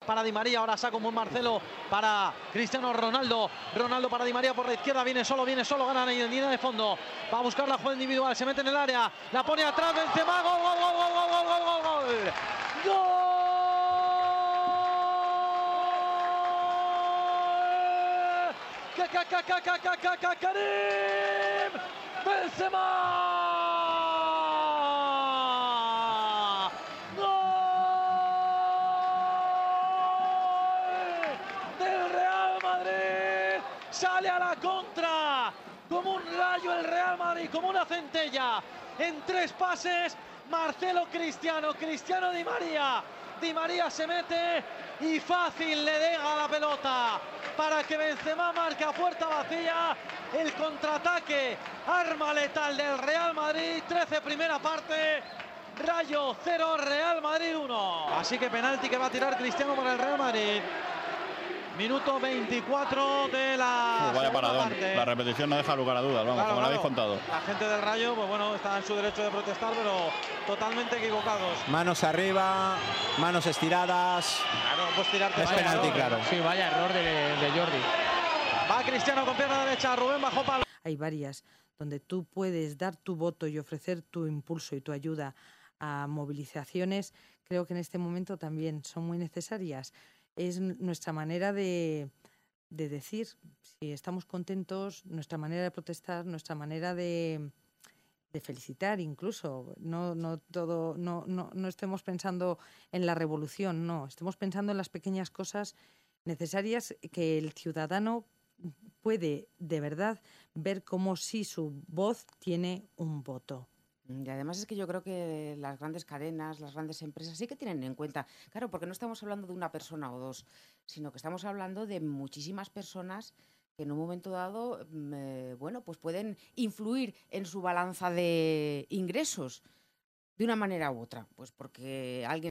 para Di María, ahora saca un buen Marcelo para Cristiano Ronaldo. Ronaldo para Di María por la izquierda, viene solo, gana en línea de fondo. Va a buscar la jugada individual, se mete en el área, la pone atrás, Benzema, gol, gol, gol, gol, gol, gol, gol, gol. ¡Gol! ¡Karim Benzema! Sale a la contra, como un rayo el Real Madrid, como una centella, en 3 pases, Marcelo Cristiano, Cristiano Di María, Di María se mete y fácil le deja la pelota para que Benzema marque a puerta vacía, el contraataque, arma letal del Real Madrid, 13 primera parte, Rayo 0, Real Madrid 1, así que penalti que va a tirar Cristiano para el Real Madrid. Minuto 24 de la vaya paradón. Parte. La repetición no deja lugar a dudas, vamos, como lo habéis contado. La gente del Rayo, pues bueno, está en su derecho de protestar, pero totalmente equivocados. Manos arriba, manos estiradas. Claro, no puedes tirarte. Es penalti, claro. Sí, vaya error de Jordi. Va Cristiano con pierna derecha, Rubén bajó palo. Hay varias donde tú puedes dar tu voto y ofrecer tu impulso y tu ayuda a movilizaciones. Creo que en este momento también son muy necesarias. Es nuestra manera de decir si estamos contentos, nuestra manera de protestar, nuestra manera de felicitar incluso. No estemos pensando en la revolución, no. Estemos pensando en las pequeñas cosas necesarias que el ciudadano puede de verdad ver como si su voz tiene un voto. Y además es que yo creo que las grandes cadenas, las grandes empresas sí que tienen en cuenta, claro, porque no estamos hablando de una persona o dos, sino que estamos hablando de muchísimas personas que en un momento dado, pues pueden influir en su balanza de ingresos de una manera u otra, pues porque alguien